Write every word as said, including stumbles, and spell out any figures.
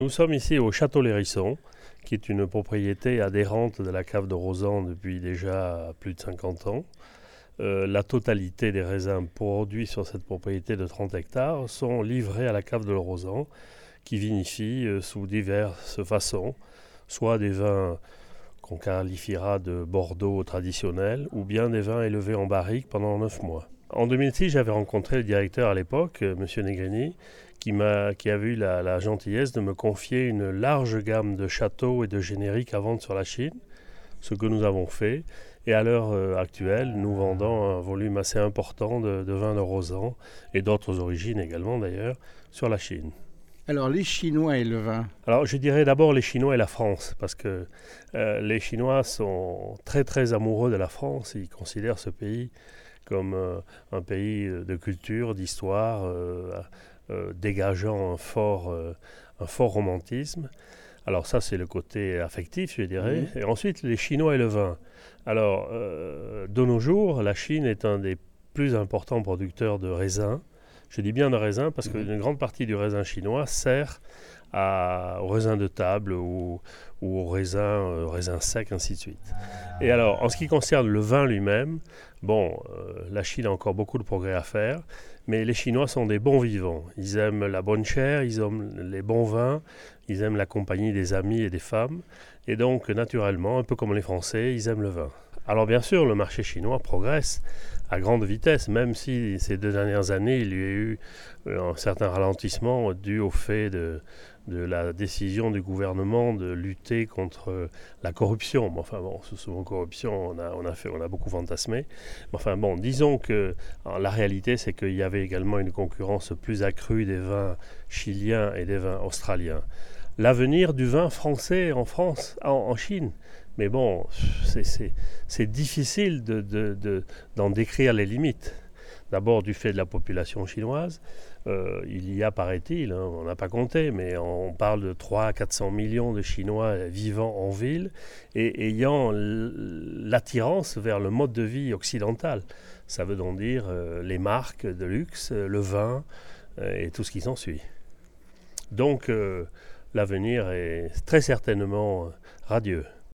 Nous sommes ici au Château Lérisson, qui est une propriété adhérente de la cave de Rozan depuis déjà plus de cinquante ans. Euh, la totalité des raisins produits sur cette propriété de trente hectares sont livrés à la cave de Rozan, qui vinifie euh, sous diverses façons, soit des vins qu'on qualifiera de Bordeaux traditionnels, ou bien des vins élevés en barrique pendant neuf mois. En deux mille six, j'avais rencontré le directeur à l'époque, M. Negrini, qui, m'a, qui avait eu la, la gentillesse de me confier une large gamme de châteaux et de génériques à vendre sur la Chine, ce que nous avons fait. Et à l'heure euh, actuelle, nous vendons un volume assez important de, de vins de Rozan, et d'autres origines également d'ailleurs, sur la Chine. Alors, les Chinois et le vin. Alors, je dirais d'abord les Chinois et la France, parce que euh, les Chinois sont très très amoureux de la France. Ils considèrent ce pays comme euh, un pays de culture, d'histoire, euh, euh, dégageant un fort, euh, un fort romantisme. Alors ça, c'est le côté affectif, je dirais. Mmh. Et ensuite, les Chinois et le vin. Alors, euh, de nos jours, la Chine est un des plus importants producteurs de raisins. Je dis bien de raisin parce qu'une grande partie du raisin chinois sert à, au raisin de table ou, ou au raisin, euh, raisin sec, ainsi de suite. Et alors, en ce qui concerne le vin lui-même, bon, euh, la Chine a encore beaucoup de progrès à faire, mais les Chinois sont des bons vivants. Ils aiment la bonne chair, ils aiment les bons vins, ils aiment la compagnie des amis et des femmes. Et donc, naturellement, un peu comme les Français, ils aiment le vin. Alors bien sûr, le marché chinois progresse à grande vitesse, même si ces deux dernières années, il y a eu un certain ralentissement dû au fait de, de la décision du gouvernement de lutter contre la corruption. Bon, enfin bon, sous ce mot corruption, on a, on a, fait, on a beaucoup fantasmé. Mais enfin bon, disons que la réalité, c'est qu'il y avait également une concurrence plus accrue des vins chiliens et des vins australiens. L'avenir du vin français en France, en, en Chine. Mais bon, c'est, c'est, c'est difficile de, de, de, d'en décrire les limites. D'abord du fait de la population chinoise. Euh, il y a, paraît-il, hein, on n'a pas compté, mais on parle de trois cents à quatre cents millions de Chinois vivant en ville et ayant l'attirance vers le mode de vie occidental. Ça veut donc dire euh, les marques de luxe, le vin euh, et tout ce qui s'ensuit. Donc, euh, l'avenir est très certainement radieux.